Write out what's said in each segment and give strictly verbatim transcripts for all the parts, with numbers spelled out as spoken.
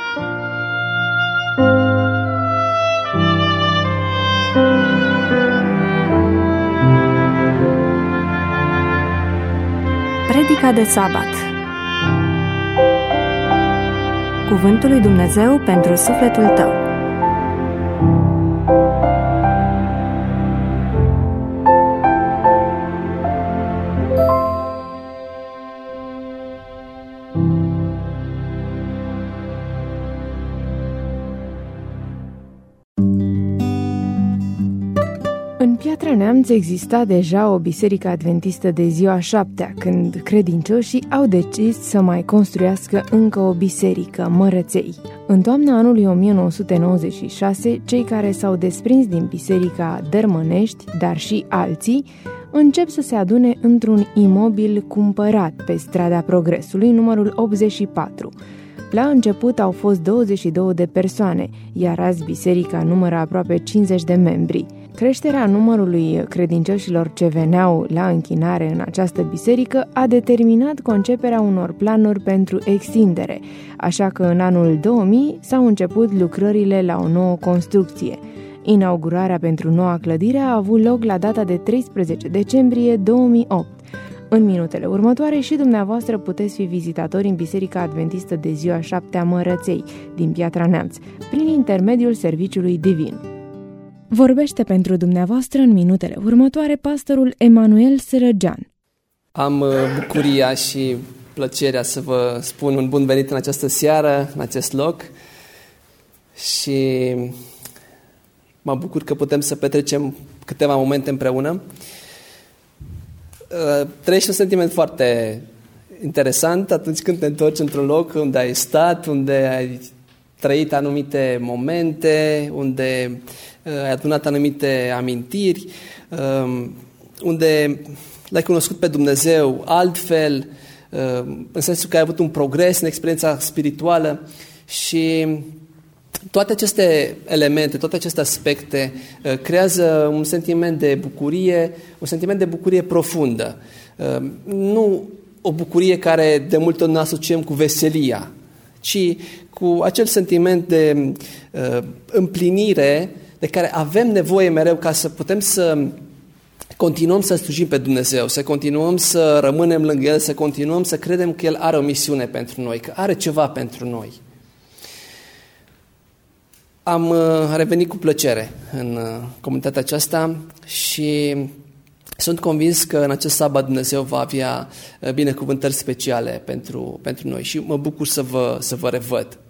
Predica de sabat. Cuvântul lui Dumnezeu pentru sufletul tău. În Piatra Neamț exista deja o biserică adventistă de ziua șaptea, când credincioșii au decis să mai construiască încă o biserică, Mărăței. În toamna anului o mie nouă sute nouăzeci și șase, cei care s-au desprins din biserica Dărmănești, dar și alții, încep să se adune într-un imobil cumpărat pe strada Progresului, numărul optzeci și patru. La început au fost douăzeci și două de persoane, iar azi biserica numără aproape cincizeci de membri. Creșterea numărului credincioșilor ce veneau la închinare în această biserică a determinat conceperea unor planuri pentru extindere, așa că în anul două mii s-au început lucrările la o nouă construcție. Inaugurarea pentru noua clădire a avut loc la data de treisprezece decembrie două mii opt. În minutele următoare și dumneavoastră puteți fi vizitatori în Biserica Adventistă de ziua șaptea Mărăței din Piatra Neamț, prin intermediul Serviciului Divin. Vorbește pentru dumneavoastră în minutele următoare pastorul Emanuel Sărăgean. Am bucuria și plăcerea să vă spun un bun venit în această seară, în acest loc, și mă bucur că putem să petrecem câteva momente împreună. Trăiești un sentiment foarte interesant atunci când te întorci într-un loc unde ai stat, unde ai trăit anumite momente, unde ai adunat anumite amintiri, unde l-ai cunoscut pe Dumnezeu altfel, în sensul că ai avut un progres în experiența spirituală. Și toate aceste elemente, toate aceste aspecte creează un sentiment de bucurie, un sentiment de bucurie profundă. Nu o bucurie care de multe ori ne asociem cu veselia, ci cu acel sentiment de împlinire de care avem nevoie mereu ca să putem să continuăm să slujim pe Dumnezeu, să continuăm să rămânem lângă El, să continuăm să credem că El are o misiune pentru noi, că are ceva pentru noi. Am revenit cu plăcere în comunitatea aceasta și sunt convins că în acest sabat Dumnezeu va avea binecuvântări speciale pentru, pentru noi și mă bucur să vă, să vă revăd.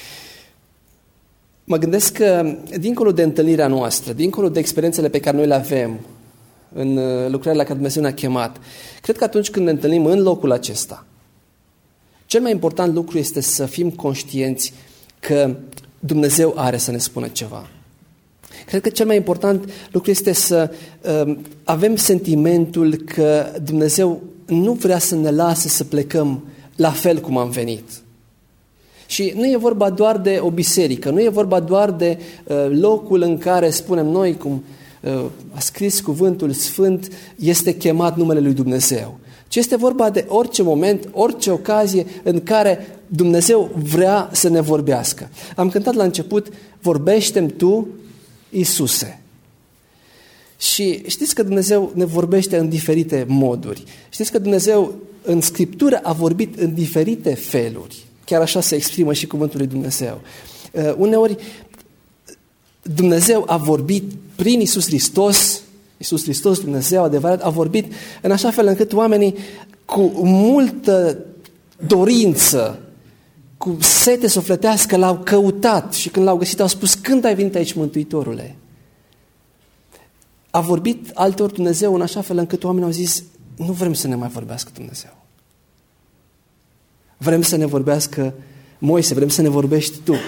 Mă gândesc că, dincolo de întâlnirea noastră, dincolo de experiențele pe care noi le avem în lucrările la care Dumnezeu ne-a chemat, cred că atunci când ne întâlnim în locul acesta, cel mai important lucru este să fim conștienți că Dumnezeu are să ne spună ceva. Cred că cel mai important lucru este să uh, avem sentimentul că Dumnezeu nu vrea să ne lase să plecăm la fel cum am venit. Și nu e vorba doar de o biserică, nu e vorba doar de uh, locul în care spunem noi, cum uh, a scris cuvântul Sfânt, este chemat numele lui Dumnezeu. Ci este vorba de orice moment, orice ocazie în care Dumnezeu vrea să ne vorbească. Am cântat la început, vorbește-mi tu, Iisuse. Și știți că Dumnezeu ne vorbește în diferite moduri. Știți că Dumnezeu în Scriptură a vorbit în diferite feluri. Chiar așa se exprimă și cuvântul lui Dumnezeu. Uh, uneori Dumnezeu a vorbit prin Iisus Hristos, Iisus Hristos, Dumnezeu adevărat, a vorbit în așa fel încât oamenii cu multă dorință, cu sete sufletească l-au căutat și când l-au găsit au spus, când ai venit aici, Mântuitorule? A vorbit alteori Dumnezeu în așa fel încât oamenii au zis, nu vrem să ne mai vorbească Dumnezeu. Vrem să ne vorbească Moise, vrem să ne vorbești tu.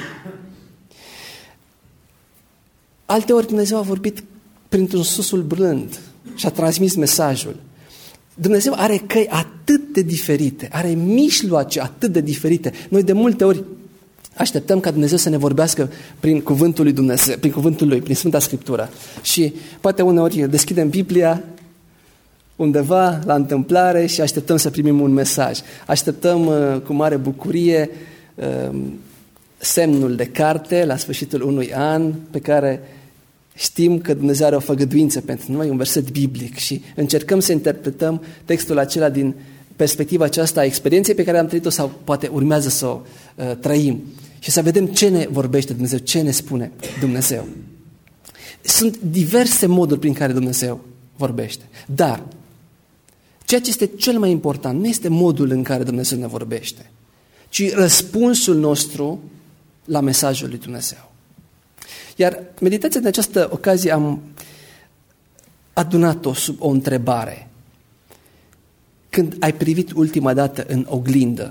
Alteori Dumnezeu a vorbit printr-un susul blând și a transmis mesajul. Dumnezeu are căi atât de diferite, are mijloace atât de diferite. Noi de multe ori așteptăm ca Dumnezeu să ne vorbească prin cuvântul lui Dumnezeu, prin cuvântul lui, prin Sfânta Scriptură. Și poate uneori deschidem Biblia undeva la întâmplare și așteptăm să primim un mesaj. Așteptăm uh, cu mare bucurie uh, semnul de carte la sfârșitul unui an pe care știm că Dumnezeu are o făgăduință pentru noi, un verset biblic, și încercăm să interpretăm textul acela din perspectiva aceasta a experienței pe care am trăit-o sau poate urmează să o uh, trăim și să vedem ce ne vorbește Dumnezeu, ce ne spune Dumnezeu. Sunt diverse moduri prin care Dumnezeu vorbește, dar ceea ce este cel mai important nu este modul în care Dumnezeu ne vorbește, ci răspunsul nostru la mesajul lui Dumnezeu. Iar meditația din această ocazie am adunat-o sub o întrebare. Când ai privit ultima dată în oglindă,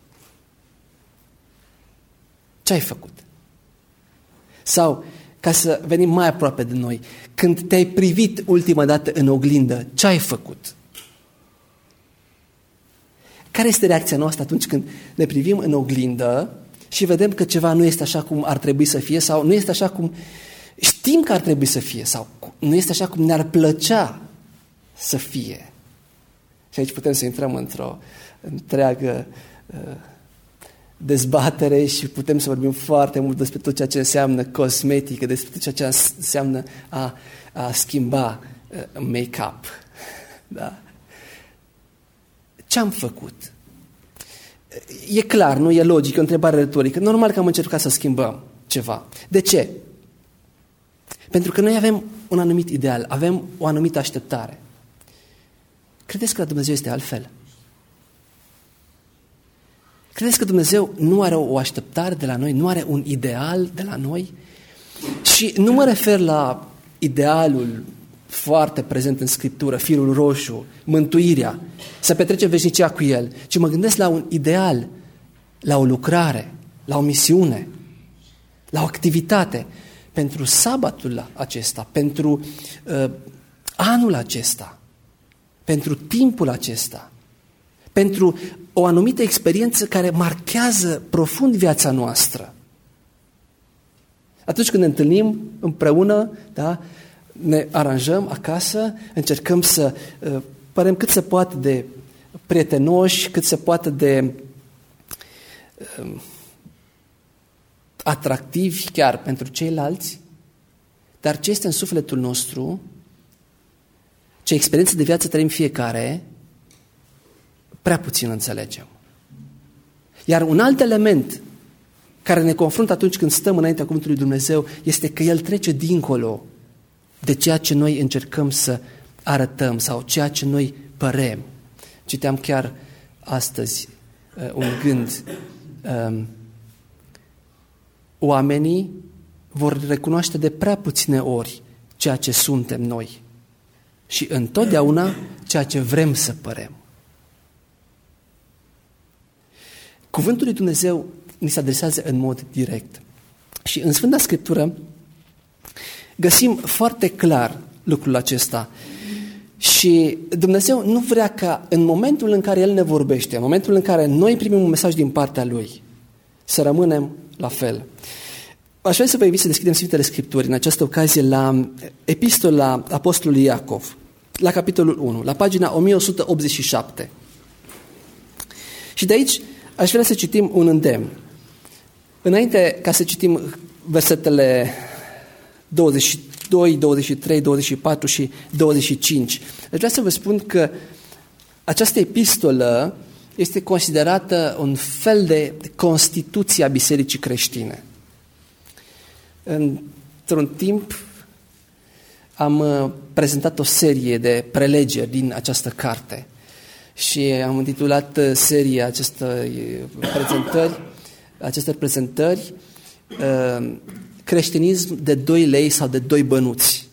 ce ai făcut? Sau, ca să venim mai aproape de noi, când te-ai privit ultima dată în oglindă, ce ai făcut? Care este reacția noastră atunci când ne privim în oglindă și vedem că ceva nu este așa cum ar trebui să fie sau nu este așa cum știm că ar trebui să fie sau nu este așa cum ne-ar plăcea să fie? Și aici putem să intrăm într-o întreagă uh, dezbatere și putem să vorbim foarte mult despre tot ceea ce înseamnă cosmetică, despre tot ceea ce înseamnă a, a schimba uh, make-up. Da? Ce am făcut? E clar, nu e logic, e o întrebare retorică. Normal că am încercat să schimbăm ceva. De ce? Pentru că noi avem un anumit ideal, avem o anumită așteptare. Credeți că la Dumnezeu este altfel? Credeți că Dumnezeu nu are o așteptare de la noi, nu are un ideal de la noi? Și nu mă refer la idealul foarte prezent în Scriptură, firul roșu, mântuirea, să petrecem veșnicia cu El, ci mă gândesc la un ideal, la o lucrare, la o misiune, la o activitate pentru sabatul acesta, pentru uh, anul acesta, pentru timpul acesta, pentru o anumită experiență care marchează profund viața noastră. Atunci când ne întâlnim împreună, da, ne aranjăm acasă, încercăm să uh, părem cât se poate de prietenoși, cât se poate de uh, atractivi chiar pentru ceilalți, dar ce este în sufletul nostru, ce experiență de viață trăim fiecare, prea puțin înțelegem. Iar un alt element care ne confruntă atunci când stăm înaintea Cuvântului Dumnezeu este că El trece dincolo de ceea ce noi încercăm să arătăm sau ceea ce noi părem. Citeam chiar astăzi uh, un gând. Um, oamenii vor recunoaște de prea puține ori ceea ce suntem noi și întotdeauna ceea ce vrem să părem. Cuvântul lui Dumnezeu ni se adresează în mod direct. Și în Sfânta Scriptură găsim foarte clar lucrul acesta. Și Dumnezeu nu vrea ca în momentul în care El ne vorbește, în momentul în care noi primim un mesaj din partea Lui, să rămânem la fel. Aș vrea să vă invit să deschidem Sfintele Scripturi în această ocazie la Epistola Apostolului Iacov, la capitolul unu, la pagina o mie o sută optzeci și șapte. Și de aici aș vrea să citim un îndemn. Înainte ca să citim versetele douăzeci și doi, douăzeci și trei, douăzeci și patru și douăzeci și cinci, aș vrea să vă spun că această epistolă este considerată un fel de constituție a Bisericii creștine. Într-un timp am prezentat o serie de prelegeri din această carte și am intitulat seria acestor prezentări, acestor prezentări Creștinism de doi lei sau de doi bănuți.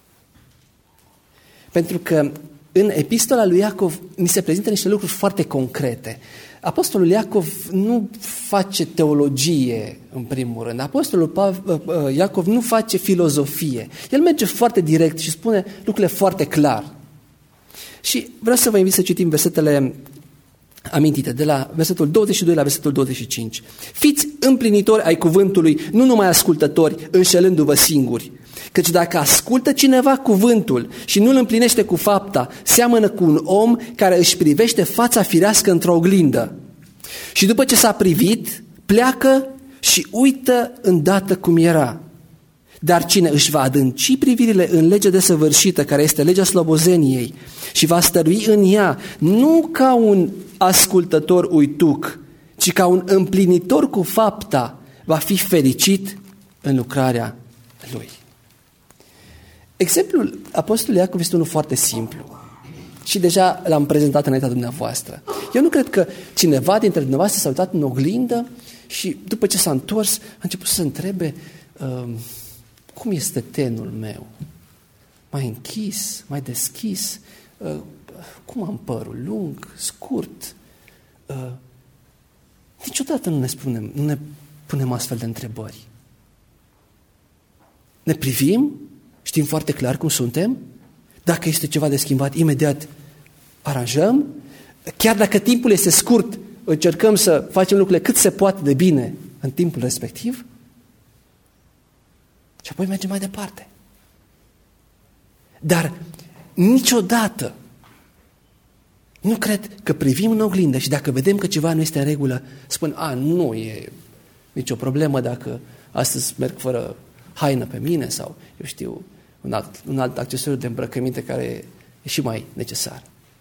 Pentru că în epistola lui Iacov ni se prezintă niște lucruri foarte concrete. Apostolul Iacov nu face teologie, în primul rând. Apostolul Iacov nu face filozofie. El merge foarte direct și spune lucrurile foarte clar. Și vreau să vă invit să citim versetele amintite, de la versetul douăzeci și doi la versetul douăzeci și cinci. Fiți împlinitori ai cuvântului, nu numai ascultători, înșelându-vă singuri. Căci dacă ascultă cineva cuvântul și nu îl împlinește cu fapta, seamănă cu un om care își privește fața firească într-o oglindă. Și după ce s-a privit, pleacă și și uită îndată cum era. Dar cine își va adânci privirile în legea desăvârșită, care este legea slobozeniei, și va stărui în ea, nu ca un ascultător uituc, ci ca un împlinitor cu fapta, va fi fericit în lucrarea lui. Exemplul apostolului Iacov este unul foarte simplu și deja l-am prezentat înaintea dumneavoastră. Eu nu cred că cineva dintre dumneavoastră s-a uitat în oglindă și după ce s-a întors a început să se întrebe uh, cum este tenul meu? Mai închis, mai deschis? Uh, cum am părul? Lung, scurt? Uh, niciodată nu ne spunem, nu ne punem astfel de întrebări. Ne privim, știm foarte clar cum suntem, dacă este ceva de schimbat, imediat aranjăm, chiar dacă timpul este scurt, încercăm să facem lucrurile cât se poate de bine în timpul respectiv și apoi mergem mai departe. Dar niciodată nu cred că privim în oglindă și dacă vedem că ceva nu este în regulă, spun, a, nu e nicio problemă dacă astăzi merg fără haină pe mine sau, eu știu, un alt, un alt accesoriu de îmbrăcăminte care e și mai necesar.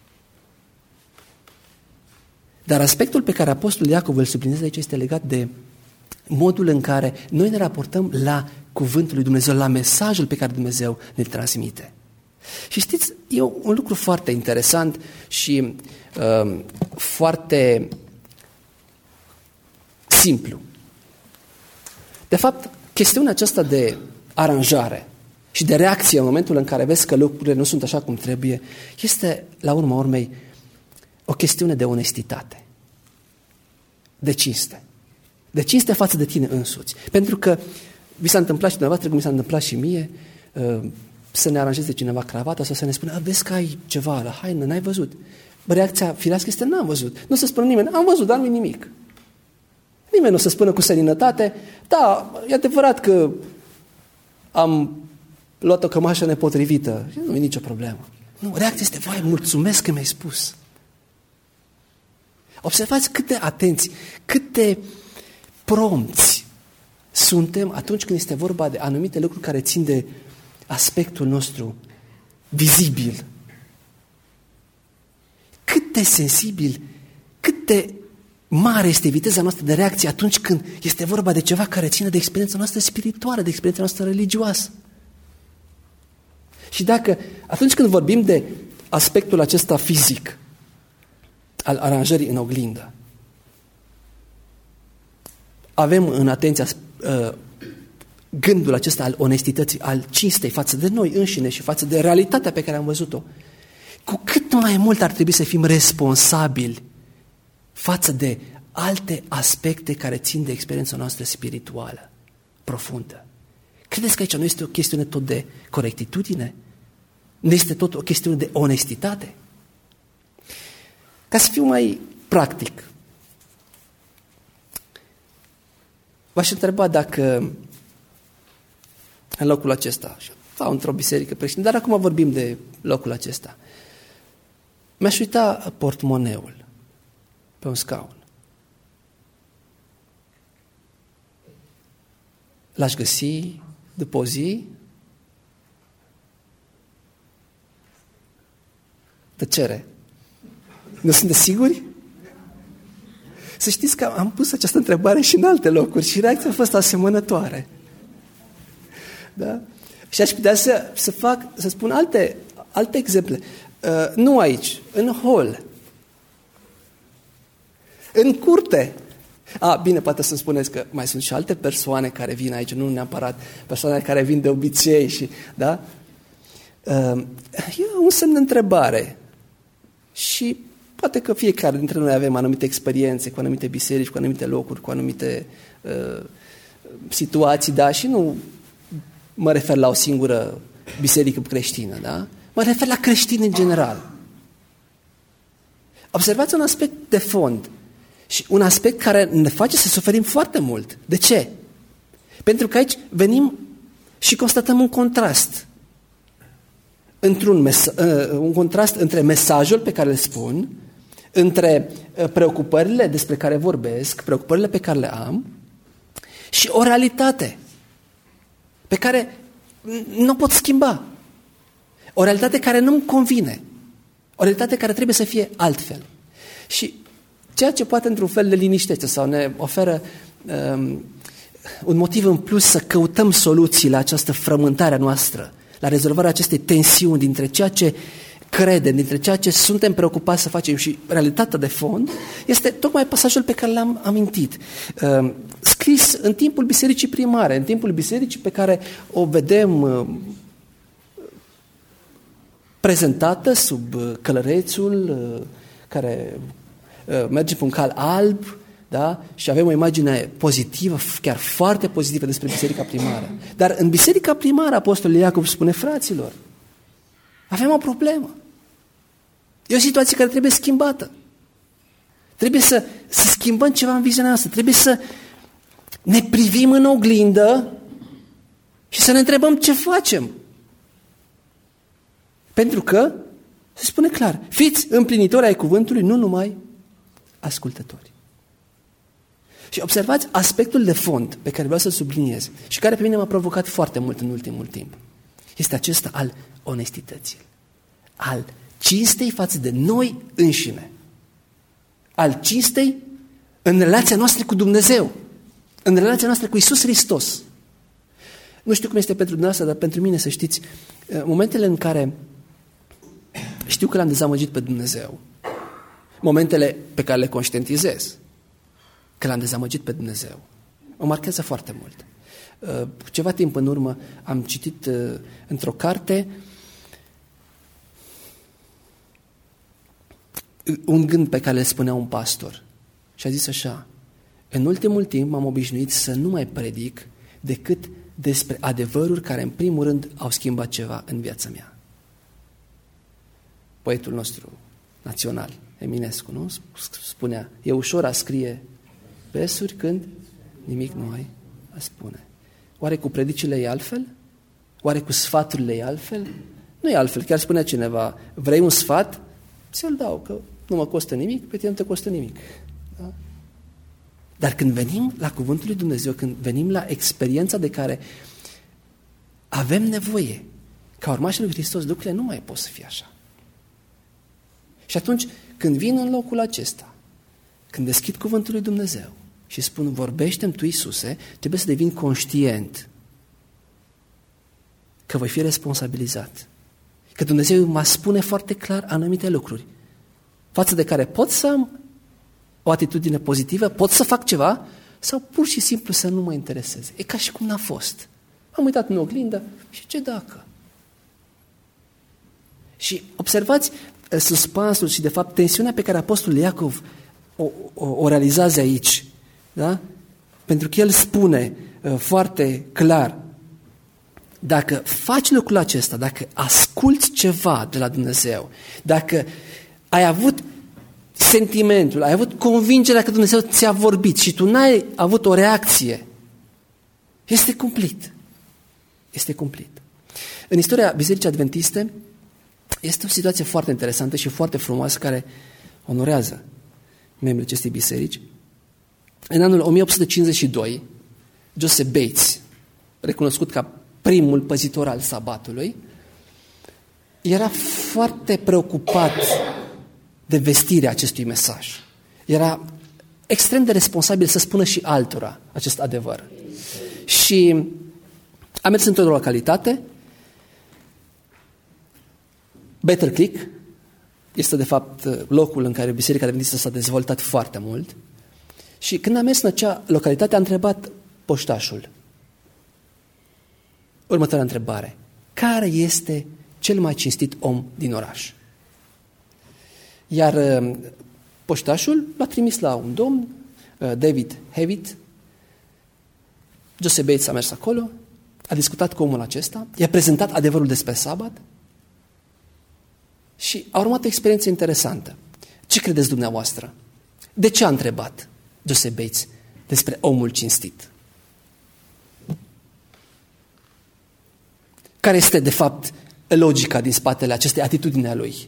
Dar aspectul pe care apostolul Iacov îl sublinează aici este legat de modul în care noi ne raportăm la cuvântul lui Dumnezeu, la mesajul pe care Dumnezeu ne transmite. Și știți, e un lucru foarte interesant și uh, foarte simplu. De fapt, chestiunea aceasta de aranjare și de reacție în momentul în care vezi că lucrurile nu sunt așa cum trebuie, este, la urma urmei, o chestiune de onestitate, de cinste. De cinste față de tine însuți. Pentru că vi s-a întâmplat și dumneavoastră, cum mi s-a întâmplat și mie, să ne aranjeze cineva cravata sau să ne spună, vezi că ai ceva la haină, n-ai văzut. Reacția firească este, n-am văzut. Nu se spune nimeni, am văzut, dar nu-i nimic. Nimeni nu se spună cu seninătate, da, e adevărat că am luat o cămașă nepotrivită, nu e nicio problemă. Nu, reacția este, vai, mulțumesc că mi-ai spus. Observați cât de atenți, cât de prompți suntem atunci când este vorba de anumite lucruri care țin de aspectul nostru vizibil. Cât de sensibil, cât de mare este viteza noastră de reacție atunci când este vorba de ceva care ține de experiența noastră spirituală, de experiența noastră religioasă. Și dacă, atunci când vorbim de aspectul acesta fizic, al aranjării în oglindă, avem în atenția uh, gândul acesta al onestității, al cinstei față de noi înșine și față de realitatea pe care am văzut-o, cu cât mai mult ar trebui să fim responsabili față de alte aspecte care țin de experiența noastră spirituală profundă. Credeți că aici nu este o chestiune tot de corectitudine? Nu este tot o chestiune de onestitate? Ca să fiu mai practic, v-aș întreba dacă în locul acesta, sau într-o biserică creștină, dar acum vorbim de locul acesta, mi-aș uita portmoneul pe un scaun. L-aș găsi după o zi? Tăcere. Nu sunteți siguri? Să știți că am pus această întrebare și în alte locuri și reacția a fost asemănătoare. Da? Și aș putea să, să fac, să spun alte, alte exemple. Uh, nu aici, în hol. În curte. A, bine, poate să-mi spuneți că mai sunt și alte persoane care vin aici, nu neapărat persoane care vin de obicei și, da? Uh, e un semn de întrebare. Și poate că fiecare dintre noi avem anumite experiențe cu anumite biserici, cu anumite locuri, cu anumite uh, situații, da? Și nu mă refer la o singură biserică creștină, da? Mă refer la creștini în general. Observați un aspect de fond și un aspect care ne face să suferim foarte mult. De ce? Pentru că aici venim și constatăm un contrast. Într-un mes- un contrast între mesajul pe care îl spun, între preocupările despre care vorbesc, preocupările pe care le am și o realitate pe care nu pot schimba. O realitate care nu-mi convine. O realitate care trebuie să fie altfel. Și ceea ce poate într-un fel ne liniștește sau ne oferă um, un motiv în plus să căutăm soluții la această frământare noastră, la rezolvarea acestei tensiuni dintre ceea ce credem, dintre ceea ce suntem preocupați să facem și realitatea de fond, este tocmai pasajul pe care l-am amintit. Uh, scris în timpul bisericii primare, în timpul bisericii pe care o vedem uh, prezentată sub călărețul uh, care uh, merge pe un cal alb, da? Și avem o imagine pozitivă, chiar foarte pozitivă despre biserica primară. Dar în biserica primară, apostolul Iacov spune, fraților, avem o problemă. E o situație care trebuie schimbată. Trebuie să, să schimbăm ceva în viziunea noastră. Trebuie să ne privim în oglindă și să ne întrebăm ce facem. Pentru că, se spune clar, fiți împlinitori ai cuvântului, nu numai ascultători. Și observați aspectul de fond pe care vreau să-l subliniez și care pe mine m-a provocat foarte mult în ultimul timp. Este acesta al onestității, al cinstei față de noi înșine, al cinstei în relația noastră cu Dumnezeu, în relația noastră cu Iisus Hristos. Nu știu cum este pentru dumneavoastră, dar pentru mine, să știți, momentele în care știu că l-am dezamăgit pe Dumnezeu, momentele pe care le conștientizez că l-am dezamăgit pe Dumnezeu, mă marchează foarte mult. Ceva timp în urmă am citit într-o carte un gând pe care le spunea un pastor și a zis așa: în ultimul timp m-am obișnuit să nu mai predic decât despre adevăruri care în primul rând au schimbat ceva în viața mea. Poetul nostru național, Eminescu, nu? Spunea, e ușor a scrie versuri când nimic nu ai a spune. Oare cu predicile e altfel? Oare cu sfaturile e altfel? Nu e altfel. Chiar spunea cineva, vrei un sfat? Ți-l dau, că nu mă costă nimic, pe tine nu te costă nimic. Da? Dar când venim la Cuvântul lui Dumnezeu, când venim la experiența de care avem nevoie, ca urmașii lui Hristos, lucrurile nu mai pot să fie așa. Și atunci, când vin în locul acesta, când deschid Cuvântul lui Dumnezeu și spun, vorbește-mi tu, Iisuse, trebuie să devin conștient că voi fi responsabilizat. Că Dumnezeu mă spune foarte clar anumite lucruri, față de care pot să am o atitudine pozitivă, pot să fac ceva, sau pur și simplu să nu mă intereseze. E ca și cum n-a fost. Am uitat în oglindă și ce dacă? Și observați suspansul și, de fapt, tensiunea pe care apostolul Iacov o, o, o realizează aici. Da? Pentru că el spune uh, foarte clar, dacă faci lucrul acesta, dacă asculți ceva de la Dumnezeu, dacă ai avut sentimentul, ai avut convingerea că Dumnezeu ți-a vorbit și tu n-ai avut o reacție, este cumplit. Este cumplit. În istoria Bisericii Adventiste este o situație foarte interesantă și foarte frumoasă care onorează membrii acestei biserici. În anul o mie opt sute cincizeci și doi, Joseph Bates, recunoscut ca primul păzitor al sabatului, era foarte preocupat de vestirea acestui mesaj. Era extrem de responsabil să spună și altora acest adevăr. Și a mers într-o localitate, Battle Creek, este de fapt locul în care Biserica Adventistă s-a dezvoltat foarte mult, și când a mers în acea localitate a întrebat poștașul următoarea întrebare: care este cel mai cinstit om din oraș? Iar poștașul l-a trimis la un domn, David Hewitt. Joseph Bates a mers acolo, a discutat cu omul acesta, i-a prezentat adevărul despre sabat și a urmat o experiență interesantă. Ce credeți dumneavoastră? De ce a întrebat Joseph Bates despre omul cinstit? Care este, de fapt, logica din spatele acestei atitudini a lui?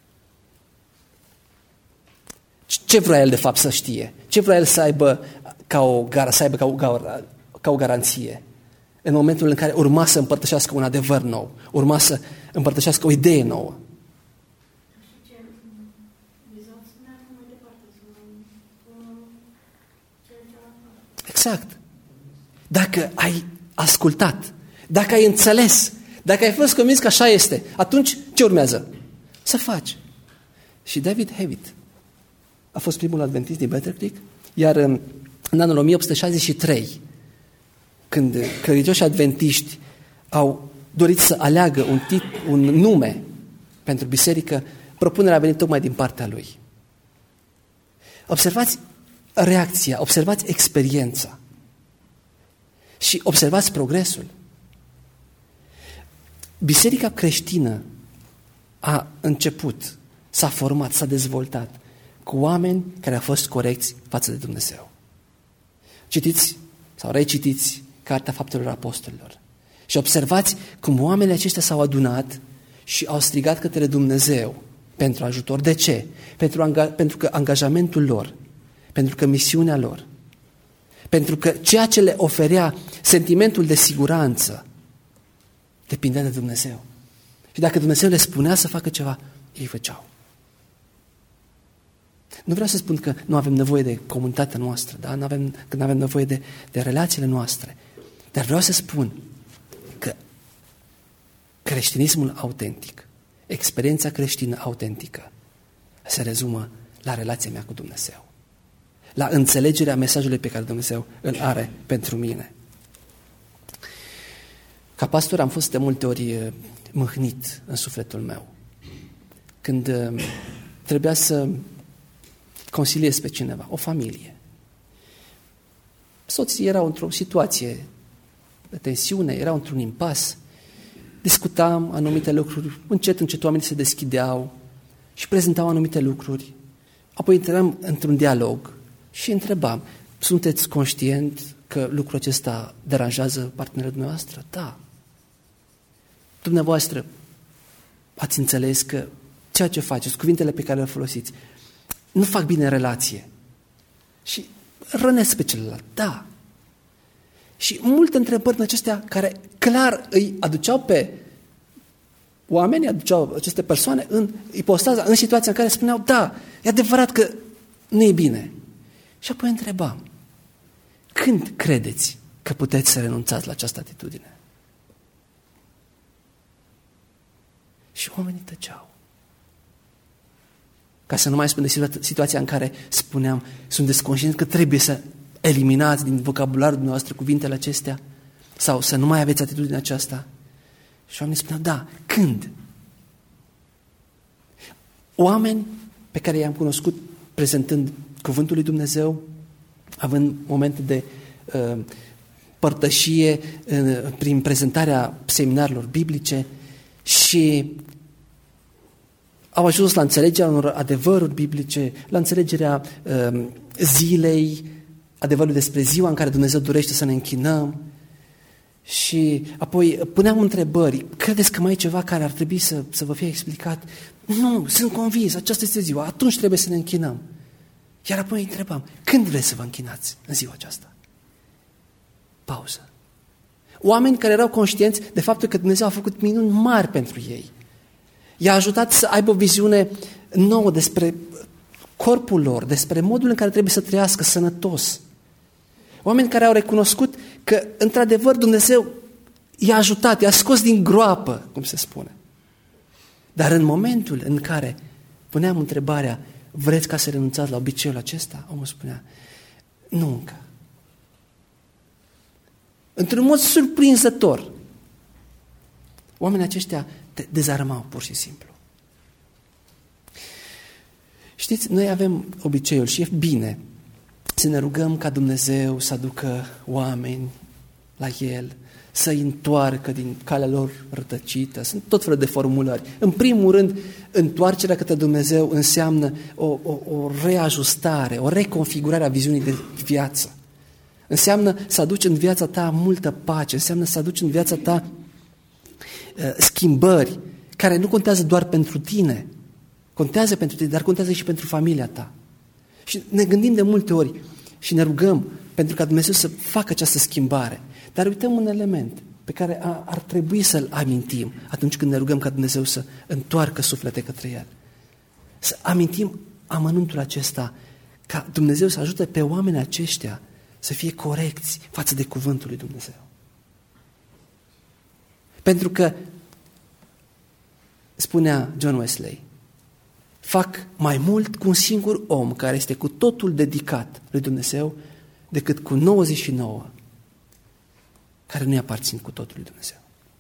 Ce vrea el, de fapt, să știe? Ce vrea el să aibă ca o, să aibă ca o, ca o garanție. În momentul în care urma să împărtășească un adevăr nou, urma să împărtășească o idee nouă. Exact. Dacă ai ascultat, dacă ai înțeles, dacă ai fost convins că așa este, atunci ce urmează? Să faci. Și David Hewitt a fost primul adventist din Battle Creek, iar în anul o mie opt sute șaizeci și trei, când credincioșii adventiști au dorit să aleagă un, tit, un nume pentru biserică, propunerea a venit tocmai din partea lui. Observați reacția, observați experiența și observați progresul. Biserica creștină a început, s-a format, s-a dezvoltat cu oameni care au fost corecți față de Dumnezeu. Citiți sau recitiți Cartea Faptelor Apostolilor și observați cum oamenii aceștia s-au adunat și au strigat către Dumnezeu pentru ajutor. De ce? Pentru, anga- pentru că angajamentul lor, pentru că misiunea lor, pentru că ceea ce le oferea sentimentul de siguranță depindea de Dumnezeu. Și dacă Dumnezeu le spunea să facă ceva, ei făceau. Nu vreau să spun că nu avem nevoie de comunitatea noastră, da? Nu avem, că nu avem nevoie de, de relațiile noastre. Dar vreau să spun că creștinismul autentic, experiența creștină autentică, se rezumă la relația mea cu Dumnezeu, la înțelegerea mesajului pe care Dumnezeu îl are pentru mine. Ca pastor am fost de multe ori mâhnit în sufletul meu când trebuia să consiliez pe cineva, o familie. Soții erau într-o situație de tensiune, erau într-un impas, discutam anumite lucruri, încet, încet oamenii se deschideau și prezentau anumite lucruri. Apoi intram într-un dialog și întrebam, sunteți conștient că lucrul acesta deranjează partenerul dumneavoastră? Da. Dumneavoastră ați înțeles că ceea ce faceți, cuvintele pe care le folosiți, nu fac bine în relație. Și rănesc pe celălalt. Da. Și multe întrebări în acestea care clar îi aduceau pe oameni, aduceau aceste persoane în ipostaza, în situația în care spuneau, da, e adevărat că nu e bine. Și apoi întrebam, când credeți că puteți să renunțați la această atitudine? Și oamenii tăceau. Ca să nu mai spun de situa- situația în care spuneam, sunt desconștient că trebuie să eliminați din vocabularul dumneavoastră cuvintele acestea sau să nu mai aveți atitudinea aceasta. Și oamenii spuneau, da, când? Oameni pe care i-am cunoscut prezentând cuvântul lui Dumnezeu, având momente de uh, părtășie uh, prin prezentarea seminarilor biblice și au ajuns la înțelegerea unor adevăruri biblice, la înțelegerea uh, zilei, adevărul despre ziua în care Dumnezeu dorește să ne închinăm. Și apoi puneam întrebări. Credeți că mai e ceva care ar trebui să, să vă fie explicat? Nu, sunt convins, aceasta este ziua, atunci trebuie să ne închinăm. Iar apoi îi întrebam, când vreți să vă închinați în ziua aceasta? Pauză. Oameni care erau conștienți de faptul că Dumnezeu a făcut minuni mari pentru ei. I-a ajutat să aibă o viziune nouă despre corpul lor, despre modul în care trebuie să trăiască sănătos. Oameni care au recunoscut că, într-adevăr, Dumnezeu i-a ajutat, i-a scos din groapă, cum se spune. Dar în momentul în care puneam întrebarea, vreți ca să renunțați la obiceiul acesta? Omul spunea, nu încă. Într-un mod surprinzător, oamenii aceștia te dezarmau pur și simplu. Știți, noi avem obiceiul și e bine să ne rugăm ca Dumnezeu să aducă oameni la El, să-i întoarcă din calea lor rătăcită. Sunt tot felul de formulări. În primul rând, întoarcerea către Dumnezeu înseamnă o, o, o reajustare, o reconfigurare a viziunii de viață. Înseamnă să aduci în viața ta multă pace, înseamnă să aduci în viața ta uh, schimbări care nu contează doar pentru tine, contează pentru tine, dar contează și pentru familia ta. Și ne gândim de multe ori și ne rugăm pentru ca Dumnezeu să facă această schimbare. Dar uităm un element pe care ar trebui să-l amintim atunci când ne rugăm ca Dumnezeu să întoarcă suflete către El. Să amintim amănuntul acesta, ca Dumnezeu să ajute pe oamenii aceștia să fie corecți față de cuvântul lui Dumnezeu. Pentru că, spunea John Wesley, fac mai mult cu un singur om care este cu totul dedicat lui Dumnezeu decât cu nouăzeci și nouă care nu-i aparțin cu totul lui Dumnezeu.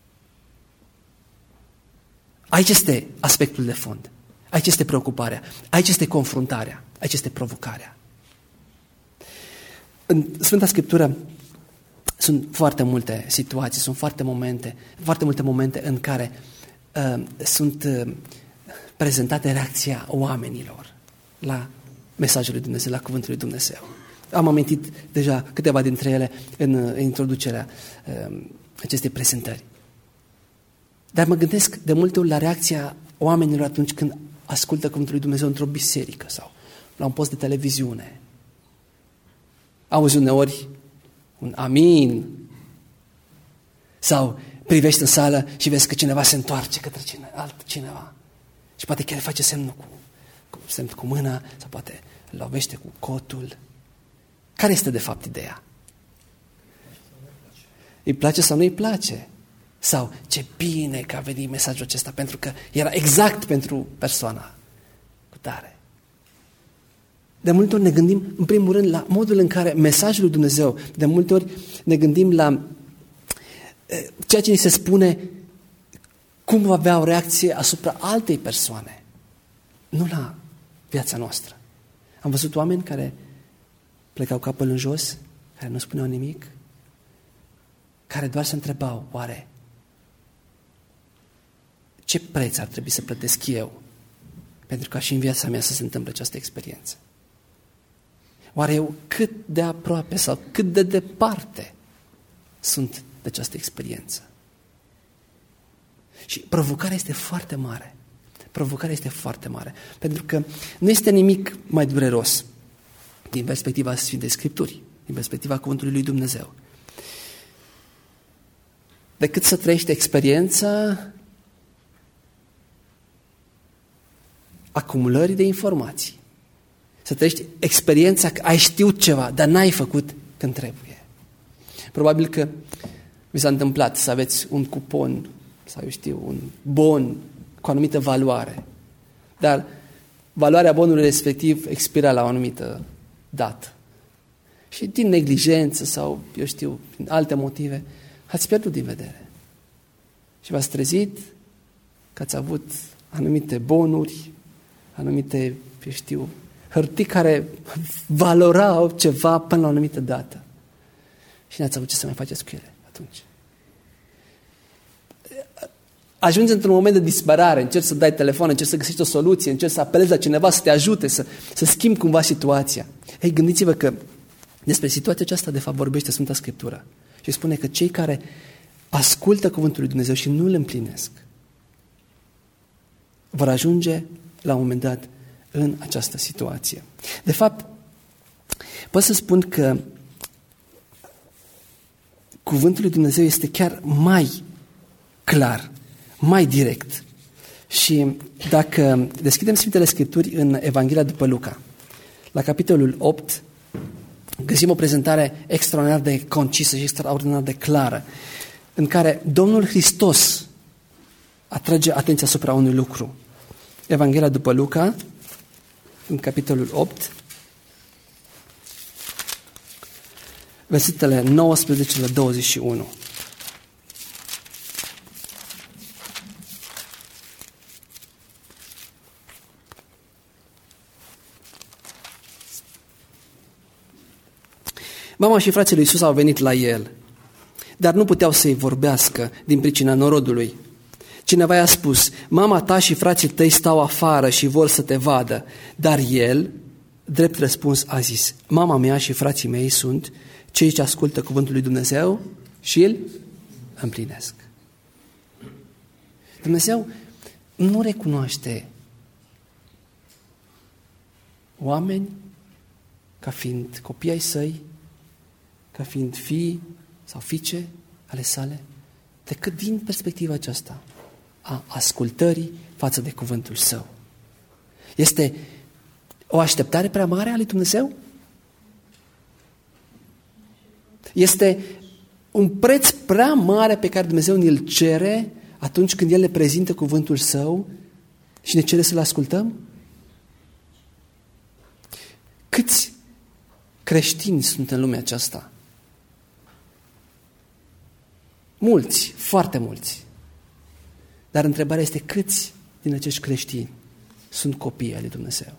Aici este aspectul de fond. Aici este preocuparea. Aici este confruntarea. Aici este provocarea. În Sfânta Scriptură sunt foarte multe situații, sunt foarte momente, foarte multe momente în care uh, sunt uh, prezentate reacția oamenilor la mesajul lui Dumnezeu, la cuvântul lui Dumnezeu. Am amintit deja câteva dintre ele în, în introducerea uh, acestei prezentări. Dar mă gândesc de multe ori la reacția oamenilor atunci când ascultă cuvântul lui Dumnezeu într-o biserică sau la un post de televiziune. Auzi uneori un amin sau privești în sală și vezi că cineva se întoarce către cine, altcineva și poate chiar face semnul cu, cu, semn cu mâna sau poate îl lovește cu cotul. Care este de fapt ideea? Îi place sau nu îi place? Sau ce bine că a venit mesajul acesta pentru că era exact pentru persoana cu tare. De multe ori ne gândim, în primul rând, la modul în care mesajul lui Dumnezeu, de multe ori ne gândim la ceea ce ni se spune, cum va avea o reacție asupra altei persoane, nu la viața noastră. Am văzut oameni care plecau capul în jos, care nu spuneau nimic, care doar se întrebau, oare ce preț ar trebui să plătesc eu pentru ca și în viața mea să se întâmple această experiență? Oare eu cât de aproape sau cât de departe sunt de această experiență? Și provocarea este foarte mare. Provocarea este foarte mare. Pentru că nu este nimic mai dureros din perspectiva Sfintei Scripturi, din perspectiva Cuvântului lui Dumnezeu, decât să trăiești experiența acumulării de informații. Să trăiești experiența că ai știut ceva, dar n-ai făcut când trebuie. Probabil că vi s-a întâmplat să aveți un cupon sau eu știu, un bon cu o anumită valoare, dar valoarea bonului respectiv expira la o anumită dată. Și din neglijență sau, eu știu, din alte motive, ați pierdut din vedere. Și v-ați trezit că ați avut anumite bonuri, anumite, eu știu, hârtii care valorau ceva până la o anumită dată. Și n-ați avut ce să mai faceți cu ele atunci. Ajungi într-un moment de disperare, încerci să dai telefon, încerci să găsești o soluție, încerci să apelezi la cineva să te ajute, să, să schimbi cumva situația. Ei, gândiți-vă că despre situația aceasta de fapt vorbește Sfânta Scriptură și spune că cei care ascultă cuvântul lui Dumnezeu și nu îl împlinesc vor ajunge la un moment dat în această situație. De fapt, pot să spun că cuvântul lui Dumnezeu este chiar mai clar, mai direct. Și dacă deschidem Sfintele Scripturi în Evanghelia după Luca, la capitolul opt, găsim o prezentare extraordinar de concisă și extraordinar de clară, în care Domnul Hristos atrage atenția asupra unui lucru. Evanghelia după Luca, în capitolul opt, versetele nouăsprezece la douăzeci și unu. Mama și frații lui Iisus au venit la el, dar nu puteau să-i vorbească din pricina norodului. Cineva i-a spus, mama ta și frații tăi stau afară și vor să te vadă. Dar el, drept răspuns, a zis, mama mea și frații mei sunt cei ce ascultă cuvântul lui Dumnezeu și îl împlinesc. Dumnezeu nu recunoaște oameni ca fiind copii ai săi ca fiind fii sau fiice ale sale, decât din perspectiva aceasta a ascultării față de cuvântul său. Este o așteptare prea mare a lui Dumnezeu? Este un preț prea mare pe care Dumnezeu ne-l cere atunci când El ne prezintă cuvântul său și ne cere să-l ascultăm? Câți creștini sunt în lumea aceasta? Mulți, foarte mulți. Dar întrebarea este câți din acești creștini sunt copii ai lui Dumnezeu?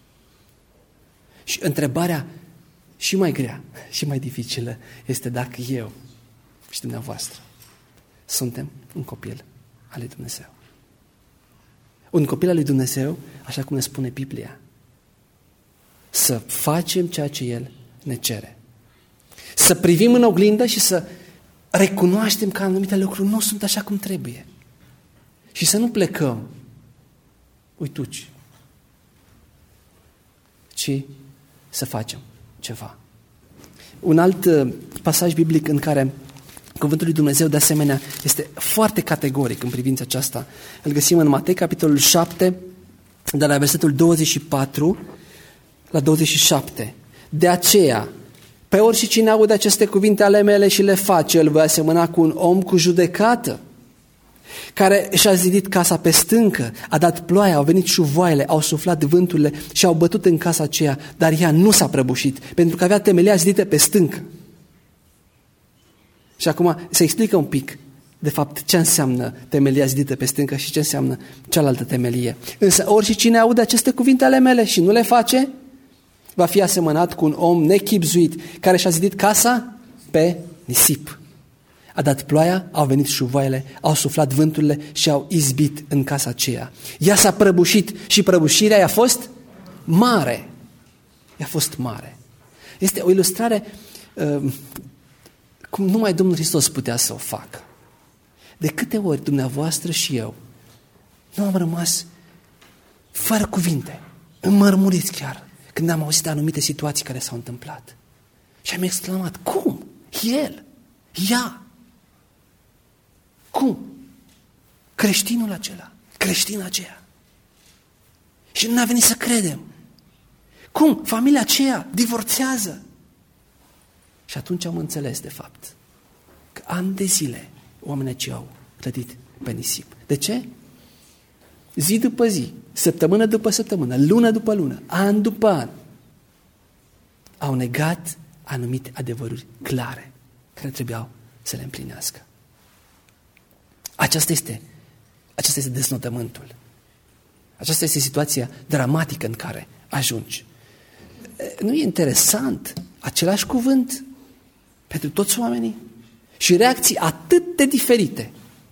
Și întrebarea și mai grea și mai dificilă este dacă eu și dumneavoastră suntem un copil al lui Dumnezeu. Un copil al lui Dumnezeu, așa cum ne spune Biblia, să facem ceea ce El ne cere. Să privim în oglindă și să recunoaștem că anumite lucruri nu sunt așa cum trebuie. Și să nu plecăm uituci, ci să facem ceva. Un alt uh, pasaj biblic în care cuvântul lui Dumnezeu de asemenea este foarte categoric în privința aceasta. Îl găsim în Matei, capitolul șapte, de la versetul douăzeci și patru la douăzeci și șapte. De aceea, pe orice cine aude aceste cuvinte ale mele și le face, îl voi asemăna cu un om cu judecată, care și-a zidit casa pe stâncă, a dat ploaia, au venit șuvoaiele, au suflat vânturile și au bătut în casa aceea, dar ea nu s-a prăbușit, pentru că avea temelia zidită pe stâncă. Și acum se explică un pic, de fapt, ce înseamnă temelia zidită pe stâncă și ce înseamnă cealaltă temelie. Însă orice cine aude aceste cuvinte ale mele și nu le face, va fi asemănat cu un om nechibzuit, care și-a zidit casa pe nisip. A dat ploaia, au venit șuvoaiele, au suflat vânturile și au izbit în casa aceea. Ea s-a prăbușit și prăbușirea i-a fost mare. I-a fost mare. Este o ilustrare uh, cum numai Domnul Hristos putea să o facă. De câte ori dumneavoastră și eu nu am rămas fără cuvinte, înmărmuriți chiar, când am auzit anumite situații care s-au întâmplat. Și am exclamat, cum? El? Ea? Cum? Creștinul acela, creștina aceea. Și nu a venit să credem. Cum? Familia aceea divorțează. Și atunci am înțeles, de fapt, că ani de zile oamenii aceia au clădit pe nisip. De ce? Zi după zi, săptămână după săptămână, lună după lună, an după an, au negat anumite adevăruri clare care trebuiau să le împlinească. Aceasta este, aceasta este deznodământul. Aceasta este situația dramatică în care ajungi. Nu e interesant același cuvânt pentru toți oamenii? Și reacții atât de diferite.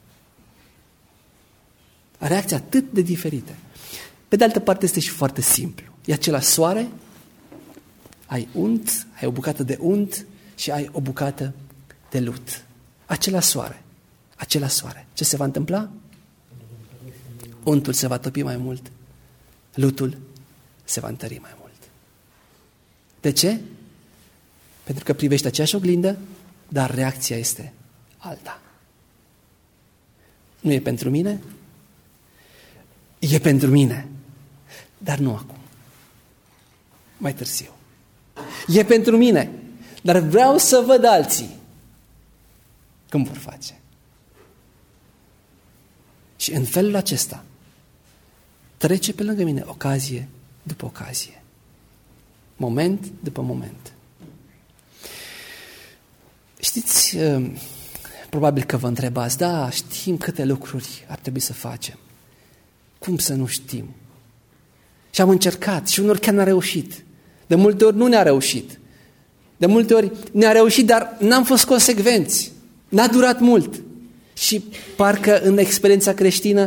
Reacții atât de diferite. Pe de altă parte este și foarte simplu. E același soare, ai unt, ai o bucată de unt și ai o bucată de lut. Același soare. Același soare. Ce se va întâmpla? Untul se va topi mai mult, lutul se va întări mai mult. De ce? Pentru că privești aceeași oglindă, dar reacția este alta. Nu e pentru mine? E pentru mine, dar nu acum. Mai târziu. E pentru mine, dar vreau să văd alții cum vor face. Și în felul acesta trece pe lângă mine ocazie după ocazie. Moment după moment. Știți, probabil că vă întrebați, da, știm câte lucruri ar trebui să facem. Cum să nu știm? Și am încercat și unor chiar n-a reușit. De multe ori nu ne-a reușit. De multe ori ne-a reușit, dar n-am fost consecvenți. N-a durat mult. Și parcă în experiența creștină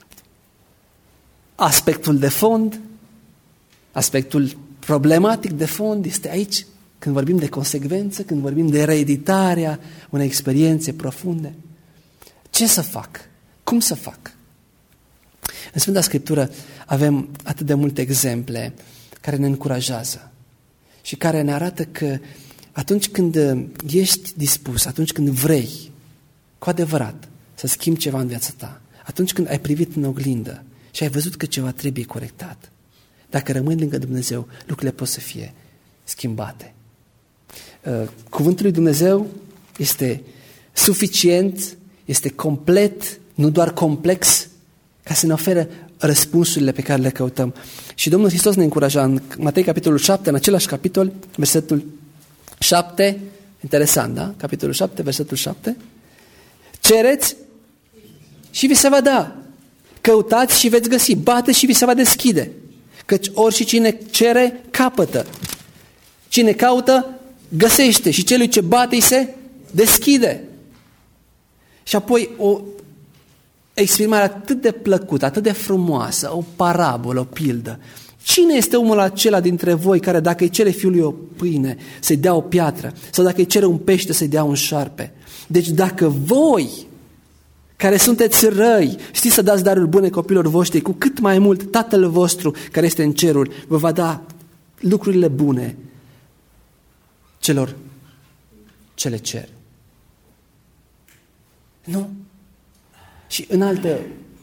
aspectul de fond, aspectul problematic de fond este aici, când vorbim de consecvență, când vorbim de reeditarea unei experiențe profunde. Ce să fac? Cum să fac? În Sfânta Scriptură avem atât de multe exemple care ne încurajează și care ne arată că atunci când ești dispus, atunci când vrei cu adevărat să schimbi ceva în viața ta, atunci când ai privit în oglindă și ai văzut că ceva trebuie corectat, dacă rămâi lângă Dumnezeu, lucrurile pot să fie schimbate. Cuvântul lui Dumnezeu este suficient, este complet, nu doar complex, ca să ne ofere răspunsurile pe care le căutăm. Și Domnul Hristos ne încuraja în Matei capitolul șapte, în același capitol, versetul șapte, interesant, da? Capitolul șapte, versetul șapte. Cereți și vi se va da. Căutați și veți găsi. Bateți și vi se va deschide. Căci orice cine cere, capătă. Cine caută, găsește. Și celui ce bate, îi se deschide. Și apoi o exprimare atât de plăcută, atât de frumoasă, o parabolă, o pildă. Cine este omul acela dintre voi care dacă îi cere fiului o pâine, să-i dea o piatră? Sau dacă îi cere un pește, să-i dea un șarpe? Deci dacă voi, care sunteți răi, știți să dați daruri bune copilor voștri, cu cât mai mult Tatăl vostru care este în ceruri vă va da lucrurile bune celor ce le cer. Nu? Și în altă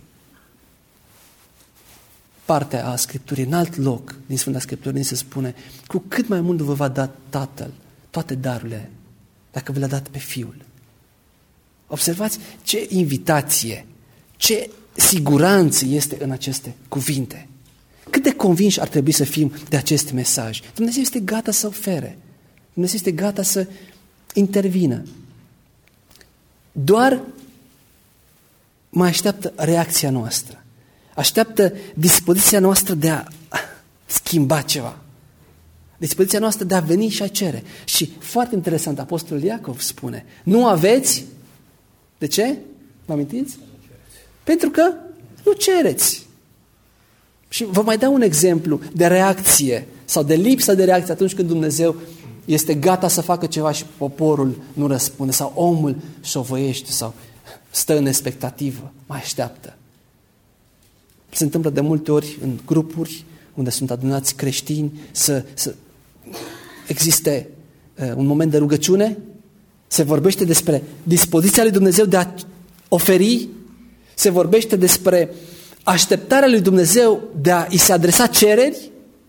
parte a Scripturii, în alt loc din Sfânta Scriptură, se spune, cu cât mai mult vă va da Tatăl toate darurile, dacă vă le-a dat pe Fiul. Observați ce invitație, ce siguranță este în aceste cuvinte. Cât de convinși ar trebui să fim de acest mesaj. Dumnezeu este gata să ofere. Dumnezeu este gata să intervină. Doar mai așteaptă reacția noastră. Așteaptă dispoziția noastră de a schimba ceva. Dispoziția noastră de a veni și a cere. Și foarte interesant, Apostolul Iacov spune, nu aveți, de ce? Vă amintiți? Pentru că nu cereți. Și vă mai dau un exemplu de reacție sau de lipsă de reacție atunci când Dumnezeu este gata să facă ceva și poporul nu răspunde sau omul șovăiește sau stă în expectativă, mai așteaptă. Se întâmplă de multe ori în grupuri unde sunt adunați creștini să, să existe uh, un moment de rugăciune, se vorbește despre dispoziția lui Dumnezeu de a oferi, se vorbește despre așteptarea lui Dumnezeu de a îi se adresa cereri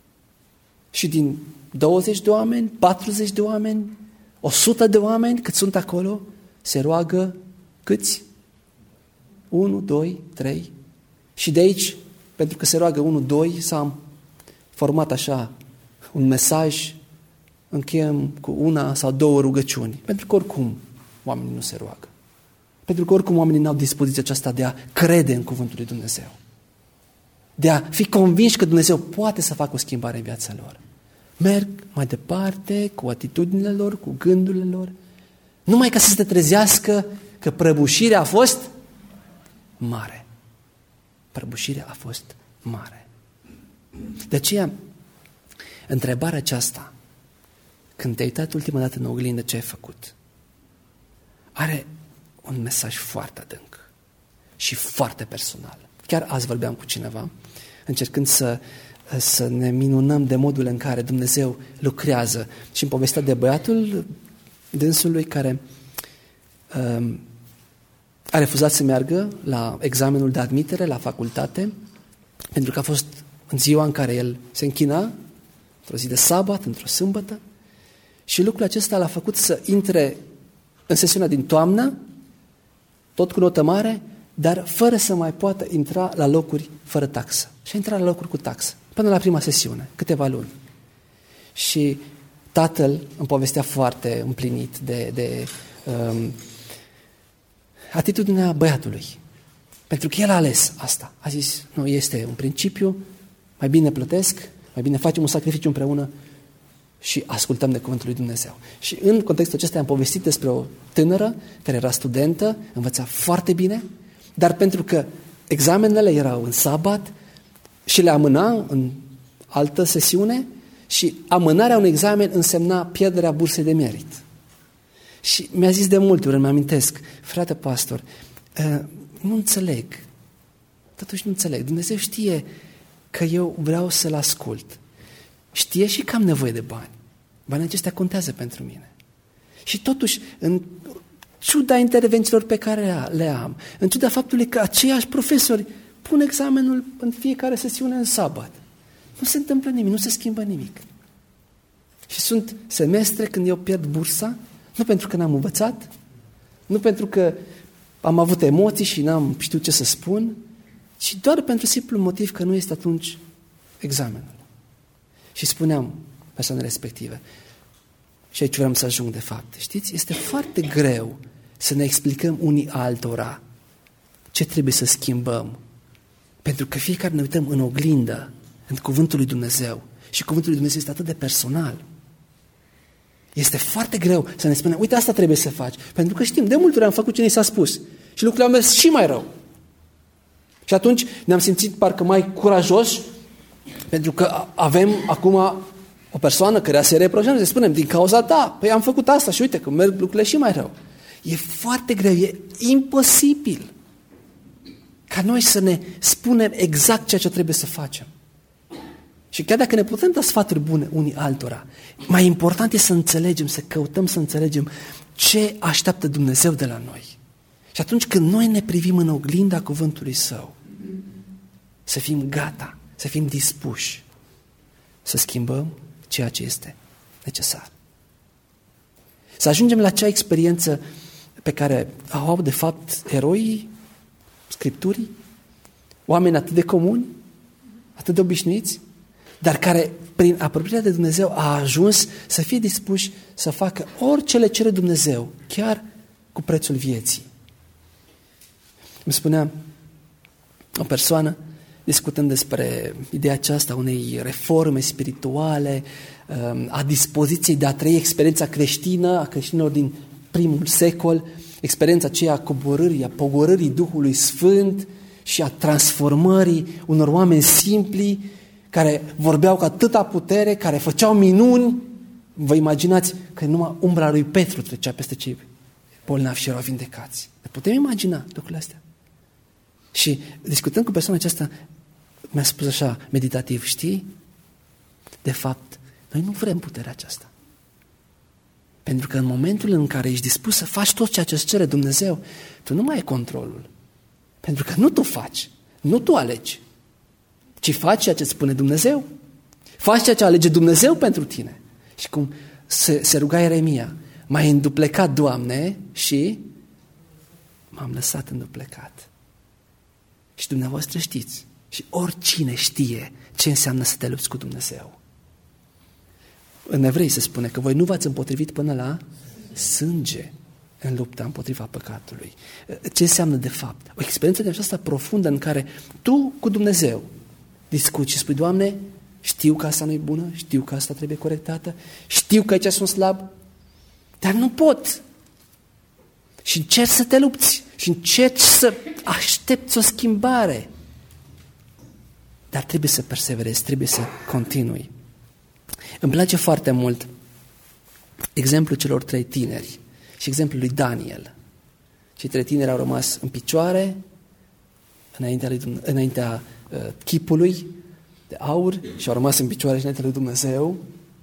și din douăzeci de oameni, patruzeci de oameni, o sută de oameni cât sunt acolo, se roagă câți? unu, doi, trei. Și de aici, pentru că se roagă unu, doi, s-a format așa un mesaj, încheiem cu una sau două rugăciuni. Pentru că oricum oamenii nu se roagă. Pentru că oricum oamenii n-au dispoziția aceasta de a crede în cuvântul lui Dumnezeu. De a fi convinși că Dumnezeu poate să facă o schimbare în viața lor. Merg mai departe cu atitudinile lor, cu gândurile lor, numai ca să se trezească că prăbușirea a fost mare. Prăbușirea a fost mare. De aceea, întrebarea aceasta, când te-ai uitat ultima dată în oglindă, ce ai făcut? Are un mesaj foarte adânc și foarte personal. Chiar azi vorbeam cu cineva, încercând să, să ne minunăm de modul în care Dumnezeu lucrează. Și îmi povestea de băiatul dânsului care um, a refuzat să meargă la examenul de admitere la facultate, pentru că a fost în ziua în care el se închina, într-o zi de sabat, într-o sâmbătă, și lucrul acesta l-a făcut să intre în sesiunea din toamnă, tot cu notă mare, dar fără să mai poată intra la locuri fără taxă. Și a intrat la locuri cu taxă, până la prima sesiune, câteva luni. Și tatăl îmi povestea foarte împlinit de, de um, atitudinea băiatului. Pentru că el a ales asta. A zis, nu, este un principiu, mai bine plătesc, mai bine facem un sacrificiu împreună și ascultăm de cuvântul lui Dumnezeu. Și în contextul acesta am povestit despre o tânără care era studentă, învăța foarte bine, dar pentru că examenele erau în sabat și le amâna în altă sesiune și amânarea unui examen însemna pierderea bursei de merit. Și mi-a zis de multe ori, îmi amintesc, frate pastor, nu înțeleg, totuși nu înțeleg, Dumnezeu știe că eu vreau să-L ascult. Știe și că am nevoie de bani. Banii aceștia contează pentru mine. Și totuși, în ciuda intervențiilor pe care le am, în ciuda faptului că aceiași profesori pun examenul în fiecare sesiune în sabat, nu se întâmplă nimic, nu se schimbă nimic. Și sunt semestre când eu pierd bursa, nu pentru că n-am învățat, nu pentru că am avut emoții și n-am știut ce să spun, ci doar pentru simplu motiv că nu este atunci examenul. Și spuneam persoanele respective, și aici vreau să ajung de fapt, știți, este foarte greu să ne explicăm unii altora ce trebuie să schimbăm, pentru că fiecare ne uităm în oglindă, în cuvântul lui Dumnezeu, și cuvântul lui Dumnezeu este atât de personal. Este foarte greu să ne spunem, uite, asta trebuie să faci, pentru că știm, de multe ori am făcut ce ni s-a spus și lucrurile au mers și mai rău. Și atunci ne-am simțit parcă mai curajoși, pentru că avem acum o persoană care se reproșează, să spunem, din cauza ta, păi am făcut asta și uite că merg lucrurile și mai rău. E foarte greu, e imposibil ca noi să ne spunem exact ceea ce trebuie să facem. Și chiar dacă ne putem da sfaturi bune unii altora, mai important e să înțelegem, să căutăm să înțelegem ce așteaptă Dumnezeu de la noi. Și atunci când noi ne privim în oglinda cuvântului Său, să fim gata, să fim dispuși să schimbăm ceea ce este necesar. Să ajungem la acea experiență pe care au, de fapt, eroii Scripturii, oameni atât de comuni, atât de obișnuiți, dar care, prin apropierea de Dumnezeu, a ajuns să fie dispuși să facă orice le cere Dumnezeu, chiar cu prețul vieții. Îmi spunea o persoană, discutând despre ideea aceasta unei reforme spirituale, a dispoziției de a trăi experiența creștină, a creștinilor din primul secol, experiența aceea a coborârii, a pogorârii Duhului Sfânt și a transformării unor oameni simpli care vorbeau cu atâta putere, care făceau minuni. Vă imaginați că numai umbra lui Petru trecea peste cei bolnavi și erau vindecați. Ne putem imagina lucrurile astea. Și discutând cu persoana aceasta, mi-a spus așa, meditativ, știi? De fapt, noi nu vrem puterea aceasta. Pentru că în momentul în care ești dispus să faci tot ceea ce îți cere Dumnezeu, tu nu mai ai controlul. Pentru că nu tu faci, nu tu alegi, ci faci ceea ce îți spune Dumnezeu. Faci ceea ce alege Dumnezeu pentru tine. Și cum se, se ruga Ieremia, m-ai înduplecat, Doamne, și m-am lăsat înduplecat. Și dumneavoastră știți, și oricine știe ce înseamnă să te lupți cu Dumnezeu. În Evrei se spune că voi nu v-ați împotrivit până la sânge în lupta împotriva păcatului. Ce înseamnă de fapt? O experiență de aceasta profundă în care tu cu Dumnezeu discuți și spui, Doamne, știu că asta nu e bună, știu că asta trebuie corectată, știu că aici sunt slab, dar nu pot. Și încerci să te lupți și încerci să aștepți o schimbare. Dar trebuie să perseverezi, trebuie să continui. Îmi place foarte mult exemplul celor trei tineri și exemplul lui Daniel. Cei trei tineri au rămas în picioare înaintea, lui, înaintea uh, chipului de aur și au rămas în picioare și înaintea lui Dumnezeu.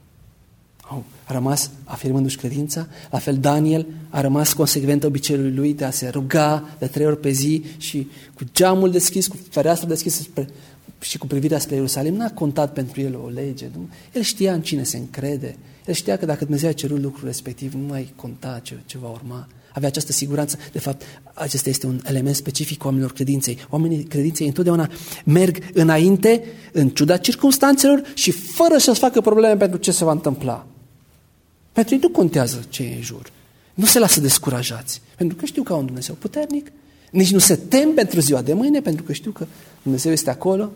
Au rămas afirmându-și credința. La fel Daniel a rămas consecvent obiceiului lui de a se ruga de trei ori pe zi și cu geamul deschis, cu fereastra deschisă spre, și cu privirea spre Ierusalim. N-a contat pentru el o lege. Nu? El știa în cine se încrede. El știa că dacă Dumnezeu a cerut lucrul respectiv, nu mai conta ce, ce va urma. Avea această siguranță. De fapt, acesta este un element specific oamenilor credinței. Oamenii credinței întotdeauna merg înainte, în ciuda circumstanțelor și fără să-și facă probleme pentru ce se va întâmpla. Pentru ei nu contează ce e în jur. Nu se lasă descurajați. Pentru că știu că au un Dumnezeu puternic. Nici nu se tem pentru ziua de mâine, pentru că știu că Dumnezeu este acolo.